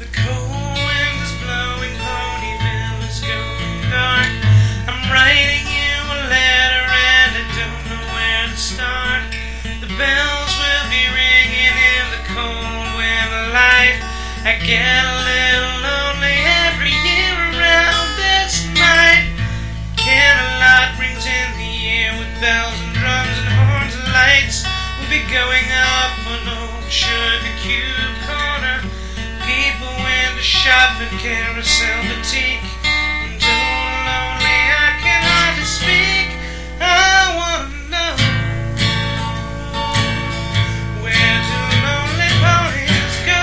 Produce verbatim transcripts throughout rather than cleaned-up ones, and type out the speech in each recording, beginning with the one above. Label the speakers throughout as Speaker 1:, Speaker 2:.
Speaker 1: The cold wind is blowing, Ponyville is going dark. I'm writing you a letter and I don't know where to start. The bells will be ringing in the cold winter light. I get a little lonely every year around this night. Candlelight rings in the air with bells and drums and horns and lights. We'll be going up an old sugar cube corner. People went to shop at Carousel Boutique. I'm so lonely I can hardly speak. I wanna know, where do lonely ponies go?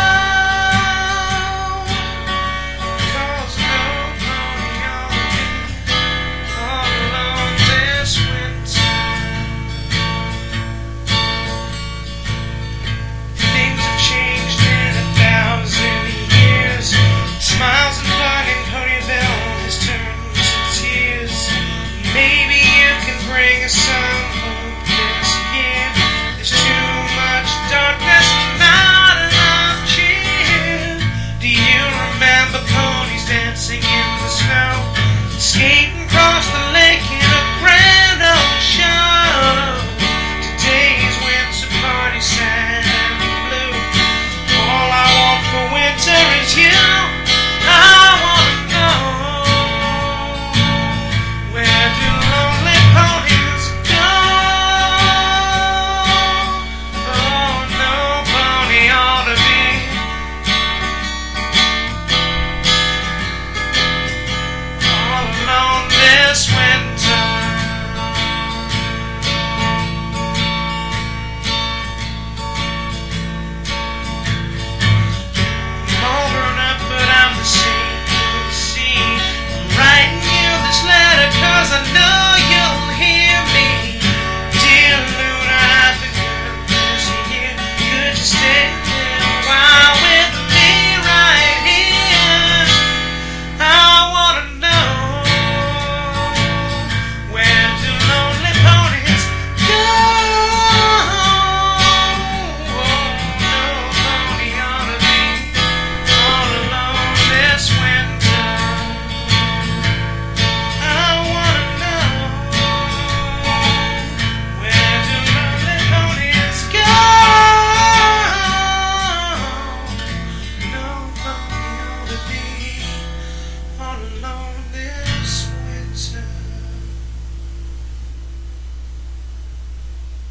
Speaker 1: 'Cause no pony ought to be all alone this winter. Things have changed in a thousand years. Smiles and fun in Ponyville has turned to tears. Maybe you can bring us some hope this year. There's too much darkness and not enough cheer. Do you remember ponies dancing in the snow, skating across the lake in a grand old show? Today's winter party sad and blue. All I want for winter is you. I wanna know, where do lonely ponies go? Oh, no pony ought to be all alone this winter. I'm all grown up, but I'm the same, you see. I'm writing you this letter 'cause I know you'll hear me. Dear Luna, I've been good this year. Could you stay a while with me right here? I wanna know, where do lonely ponies go? Oh, no pony ought to be all alone this winter. I wanna know, where do lonely ponies go? No pony ought to be all alone this